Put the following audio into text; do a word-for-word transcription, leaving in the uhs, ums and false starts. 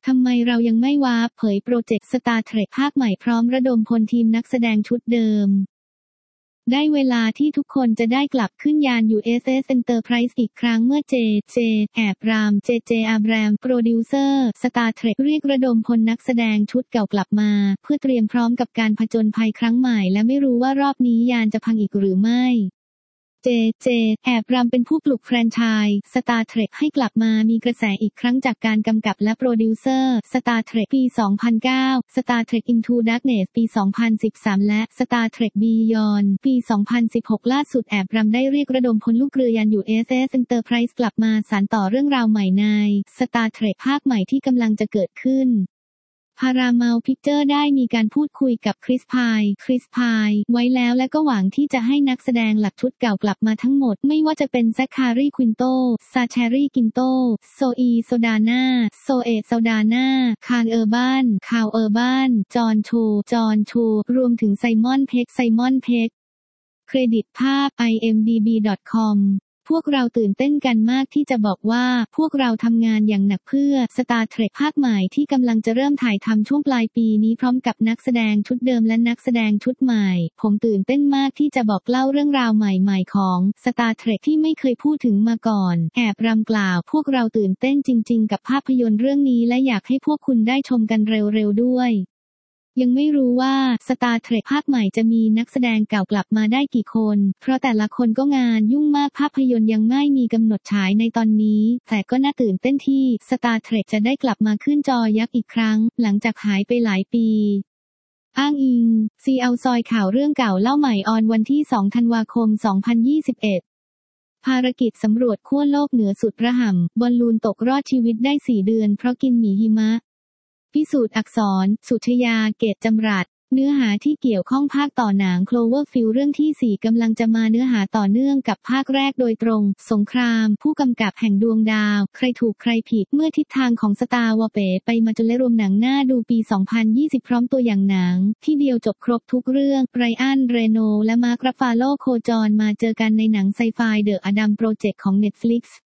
ทำไมเรายังไม่วาร์ปเผยโปรเจกต์ Star Trek ภาคใหม่พร้อมระดมพลทีมนักแสดงชุดเดิมได้เวลาที่ทุกคนจะได้กลับขึ้นยาน ยู เอส เอส Enterprise อีกครั้งเมื่อเจ เจ แอบราม เจ เจ อาแบรม โปรดิวเซอร์ Star Trek เรียกระดมพลนักแสดงชุดเก่ากลับมาเพื่อเตรียมพร้อมกับการผจญภัยครั้งใหม่และไม่รู้ว่ารอบนี้ยานจะพังอีกหรือไม่เจ เจ แอบรำเป็นผู้ปลุกแฟรนไชส์ Star Trek ให้กลับมามีกระแสอีกครั้งจากการกำกับและโปรดิวเซอร์ Star Trek ปี สองพันเก้า Star Trek Into Darkness ปี สองพันสิบสาม และ Star Trek Beyond ปี สองพันสิบหก ล่าสุดแอบรำได้เรียกระดมพลลูกเรือยาน ยู เอส เอส Enterprise กลับมาสานต่อเรื่องราวใหม่ใน Star Trek ภาคใหม่ที่กำลังจะเกิดขึ้นParamount Pictures ได้มีการพูดคุยกับคริสพายคริสพายไว้แล้วและก็หวังที่จะให้นักแสดงหลักชุดเก่ากลับมาทั้งหมดไม่ว่าจะเป็นแซคคารีควินโตซาแชรีกินโตโซอีโซดาน่าโซเอโซดาน่าคาร์เออร์บานคาวเออร์บานจอห์นชูจอห์นชูรวมถึงไซมอนเพ็กไซมอนเพ็กเครดิตภาพ ไอ เอ็ม ดี บี ดอท คอมพวกเราตื่นเต้นกันมากที่จะบอกว่าพวกเราทำงานอย่างหนักเพื่อ Star Trek ภาคใหม่ที่กำลังจะเริ่มถ่ายทำช่วงปลายปีนี้พร้อมกับนักแสดงชุดเดิมและนักแสดงชุดใหม่ผมตื่นเต้นมากที่จะบอกเล่าเรื่องราวใหม่ๆของ Star Trek ที่ไม่เคยพูดถึงมาก่อนแอบรำกล่าวพวกเราตื่นเต้นจริงๆกับภาพยนตร์เรื่องนี้และอยากให้พวกคุณได้ชมกันเร็วๆด้วยยังไม่รู้ว่า Star Trek ภาคใหม่จะมีนักแสดงเก่ากลับมาได้กี่คนเพราะแต่ละคนก็งานยุ่งมากภาพยนตร์ยังไม่มีกำหนดฉายในตอนนี้แต่ก็น่าตื่นเต้นที่ Star Trek จะได้กลับมาขึ้นจอยักษ์อีกครั้งหลังจากหายไปหลายปีอ้างอิงซีเอาซอยข่าวเรื่องเก่าเล่าใหม่ออนวันที่สองธันวาคมสองพันยี่สิบเอ็ดภารกิจสำรวจขั้วโลกเหนือสุดระห่ำบอลลูนตกรอดชีวิตได้สี่เดือนเพราะกินหมีหิมะพิสูจน์อักษรสุชยาเกตจำรัดเนื้อหาที่เกี่ยวข้องภาคต่อหนัง Cloverfield เรื่องที่สี่กำลังจะมาเนื้อหาต่อเนื่องกับภาคแรกโดยตรงสงครามผู้กำกับแห่งดวงดาวใครถูกใครผิดเมื่อทิศทางของ Star Wars เป๋ไปมาจนและรวมหนังหน้าดูปี สองพันยี่สิบพร้อมตัวอย่างหนังที่เดียวจบครบทุกเรื่องไรอันเรโนและมาร์ค รัฟฟาโลโคจรมาเจอกันในหนังไซไฟ The Adam Project ของ Netflix